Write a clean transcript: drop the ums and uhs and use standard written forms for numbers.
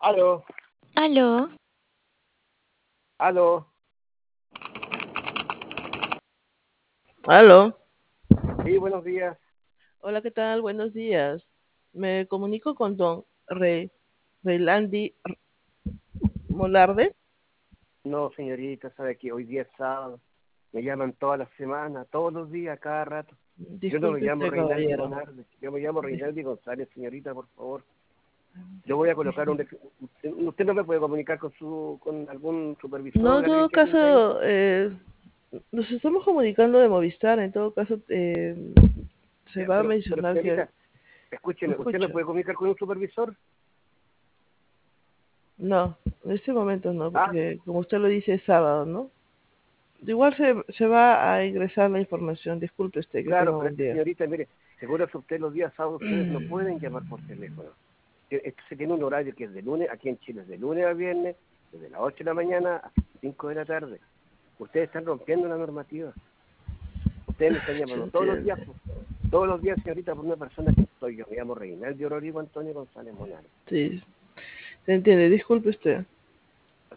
Aló, Aló, aló. Aló, Sí, buenos días. hola, ¿qué tal? Buenos días. Me comunico con don Reylandi Molarde. No, señorita, sabe que hoy día es sábado. Me llaman toda la semana, todos los días, cada rato. Yo no me Disculpe llamo usted, Reinaldi caballero. Bonarde, yo me llamo Dis- Reinaldi González, señorita, por favor. Yo voy a colocar usted no me puede comunicar con algún No, supervisor, en alguien todo que atienda ahí. caso, nos estamos comunicando de Movistar. En todo caso, se Ya, va a pero mencionar que... señorita, escúcheme, ¿usted me Escucho. puede comunicar con un supervisor? No, en este momento no, Ah, porque como usted lo dice, es sábado, ¿no? Igual se va a ingresar la información. Disculpe usted, que claro, tenga pero buen es que día. señorita, mire, seguro que usted los días sábados ustedes no pueden llamar por teléfono. Esto se tiene un horario que es de lunes, aquí en Chile es de lunes a viernes, desde las 8 de la mañana hasta las 5 de la tarde. Ustedes están rompiendo la normativa. Ustedes me están Se llamando todos los días, entiende. pues, todos los días, señorita, por una persona que soy yo. Me llamo Reinaldo Rodrigo Antonio González Monar. Sí, se entiende. Disculpe usted.